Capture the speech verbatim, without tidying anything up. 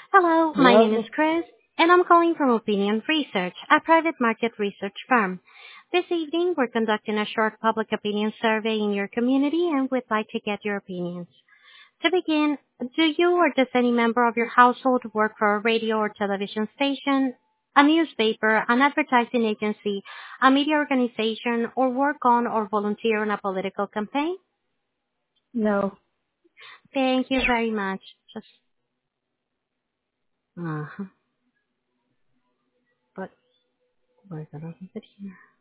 Hello, my name is Hello? Chris, and I'm calling from Opinion Research, a private market research firm. This evening, we're conducting a short public opinion survey in your community and would like to get your opinions. To begin, do you or does any member of your household work for a radio or television station, a newspaper, an advertising agency, a media organization, or work on or volunteer on a political campaign? No. Thank you very much. Just, uh-huh. But we're gonna leave it here.